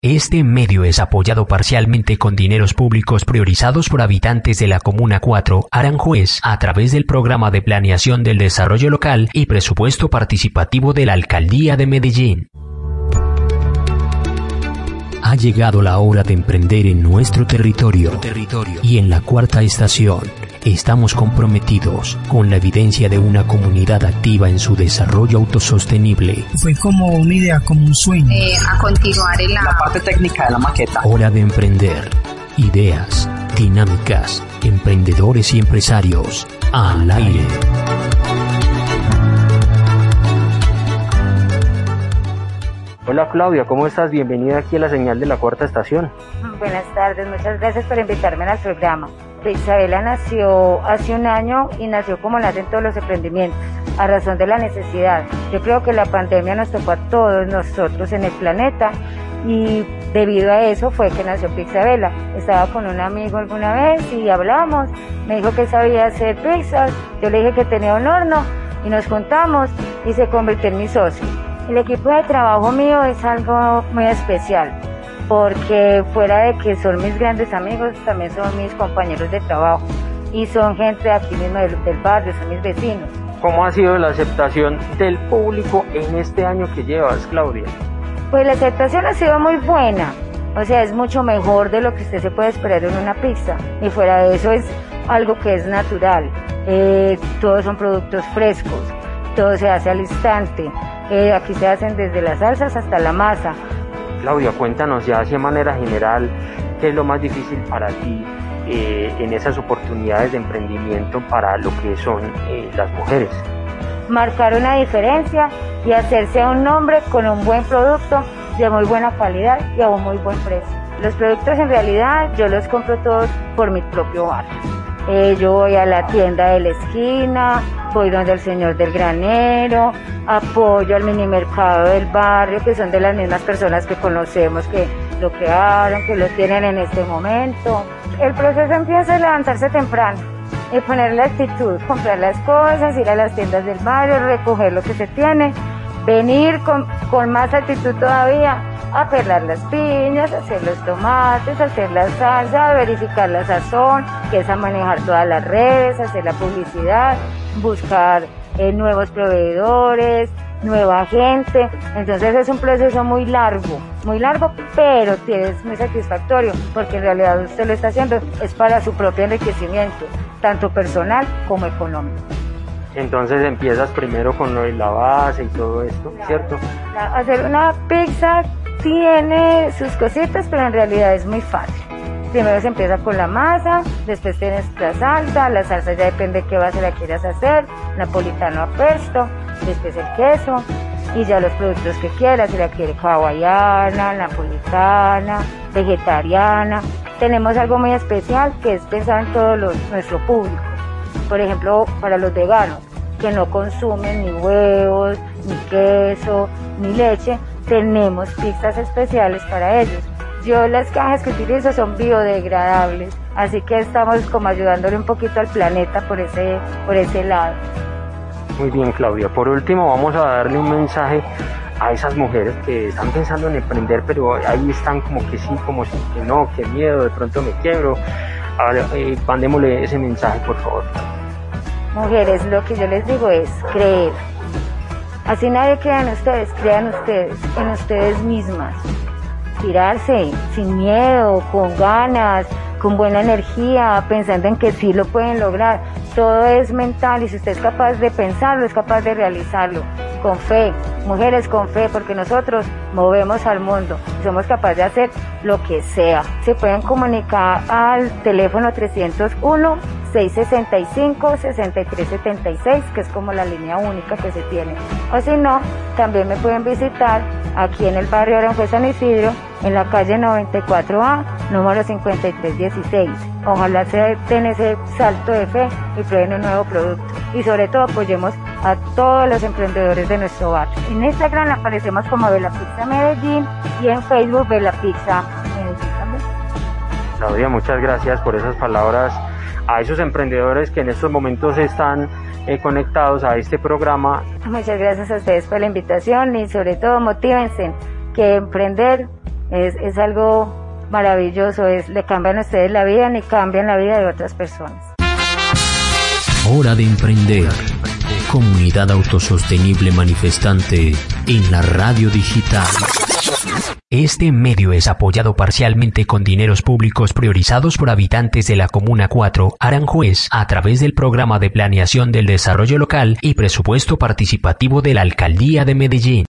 Este medio es apoyado parcialmente con dineros públicos priorizados por habitantes de la Comuna 4, Aranjuez, a través del Programa de Planeación del Desarrollo Local y Presupuesto Participativo de la Alcaldía de Medellín. Ha llegado la hora de emprender en nuestro territorio y en la cuarta estación. Estamos comprometidos con la evidencia de una comunidad activa en su desarrollo autosostenible. Fue como una idea, como un sueño. A continuar en la parte técnica de la maqueta. Hora de emprender. Ideas, dinámicas, emprendedores y empresarios. Al aire. Hola Claudia, ¿cómo estás? Bienvenida aquí a la señal de la cuarta estación. Buenas tardes, muchas gracias por invitarme al programa. Isabela nació hace un año y nació como nacen todos los emprendimientos, a razón de la necesidad. Yo creo que la pandemia nos tocó a todos nosotros en el planeta y debido a eso fue que nació Pixabela. Estaba con un amigo alguna vez y hablamos, me dijo que sabía hacer pizzas, yo le dije que tenía un horno y nos juntamos y se convirtió en mi socio. El equipo de trabajo mío es algo muy especial, porque fuera de que son mis grandes amigos, también son mis compañeros de trabajo y son gente de aquí mismo del barrio, son mis vecinos. ¿Cómo ha sido la aceptación del público en este año que llevas, Claudia? Pues la aceptación ha sido muy buena, o sea, es mucho mejor de lo que usted se puede esperar en una pizza, y fuera de eso es algo que es natural, todos son productos frescos, todo se hace al instante, aquí se hacen desde las salsas hasta la masa. Claudia, cuéntanos ya de manera general qué es lo más difícil para ti en esas oportunidades de emprendimiento para lo que son las mujeres. Marcar una diferencia y hacerse un nombre con un buen producto de muy buena calidad y a un muy buen precio. Los productos en realidad yo los compro todos por mi propio barrio. Yo voy a la tienda de la esquina, voy donde el señor del granero, apoyo al mini mercado del barrio, que son de las mismas personas que conocemos, que lo crearon, que lo tienen en este momento. El proceso empieza a levantarse temprano y poner la actitud, comprar las cosas, ir a las tiendas del barrio, recoger lo que se tiene, venir con más actitud todavía a pelar las piñas, hacer los tomates, hacer la salsa, verificar la sazón, que es a manejar todas las redes, hacer la publicidad, buscar nuevos proveedores, nueva gente. Entonces es un proceso muy largo, pero es muy satisfactorio, porque en realidad usted lo está haciendo es para su propio enriquecimiento, tanto personal como económico. Entonces empiezas primero con lo de la base y todo esto, ¿cierto? Hacer una pizza tiene sus cositas, pero en realidad es muy fácil. Primero se empieza con la masa, después tienes la salsa ya depende de qué base la quieras hacer, napolitano a pesto, después el queso y ya los productos que quieras, si la quieres hawaiana, napolitana, vegetariana. Tenemos algo muy especial que es pensado en todo nuestro público. Por ejemplo, para los veganos que no consumen ni huevos, ni queso, ni leche, tenemos pizzas especiales para ellos. Yo las cajas que utilizo son biodegradables, así que estamos como ayudándole un poquito al planeta por ese lado. Muy bien, Claudia. Por último, vamos a darle un mensaje a esas mujeres que están pensando en emprender, pero ahí están como que sí, como que no, que miedo, de pronto me quiebro. Ahora, mandémosle ese mensaje, por favor. Mujeres, lo que yo les digo es creer. Así nadie crea en ustedes, crean ustedes, en ustedes mismas. Tirarse sin miedo, con ganas, con buena energía, pensando en que sí lo pueden lograr. Todo es mental y si usted es capaz de pensarlo, es capaz de realizarlo. Con fe, mujeres con fe, porque nosotros movemos al mundo y somos capaces de hacer lo que sea. Se pueden comunicar al teléfono 301-665-6376, que es como la línea única que se tiene. O si no, también me pueden visitar aquí en el barrio Aranjuez San Isidro, en la calle 94A, número 5316. Ojalá se den ese salto de fe y prueben un nuevo producto. Y sobre todo apoyemos a todos los emprendedores de nuestro barrio. En Instagram aparecemos como Bella Pizza Medellín y en Facebook Bella Pizza Medellín también. Claudia, muchas gracias por esas palabras a esos emprendedores que en estos momentos están conectados a este programa. Muchas gracias a ustedes por la invitación y sobre todo motívense, que emprender Es algo maravilloso, le cambian a ustedes la vida ni cambian la vida de otras personas. Hora de emprender. Comunidad autosostenible manifestante en la radio digital. Este medio es apoyado parcialmente con dineros públicos priorizados por habitantes de la Comuna 4, Aranjuez, a través del Programa de Planeación del Desarrollo Local y Presupuesto Participativo de la Alcaldía de Medellín.